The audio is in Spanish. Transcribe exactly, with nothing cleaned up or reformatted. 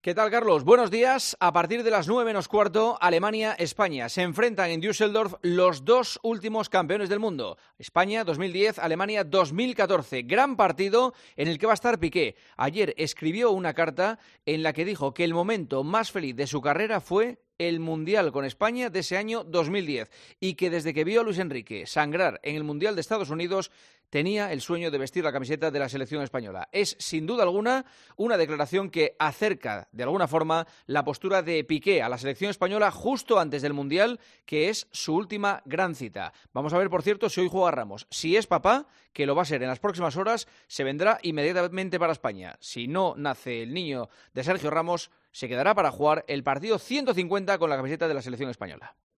¿Qué tal, Carlos? Buenos días. A partir de las nueve menos cuarto, Alemania-España. Se enfrentan en Düsseldorf los dos últimos campeones del mundo. España dos mil diez, Alemania dos mil catorce. Gran partido en el que va a estar Piqué. Ayer escribió una carta en la que dijo que el momento más feliz de su carrera fue el Mundial con España de ese año dos mil diez y que desde que vio a Luis Enrique sangrar en el Mundial de Estados Unidos tenía el sueño de vestir la camiseta de la selección española. Es, sin duda alguna, una declaración que acerca, de alguna forma, la postura de Piqué a la selección española justo antes del Mundial, que es su última gran cita. Vamos a ver, por cierto, si hoy juega Ramos. Si es papá, que lo va a ser en las próximas horas, se vendrá inmediatamente para España. Si no nace el niño de Sergio Ramos, se quedará para jugar el partido ciento cincuenta con la camiseta de la selección española.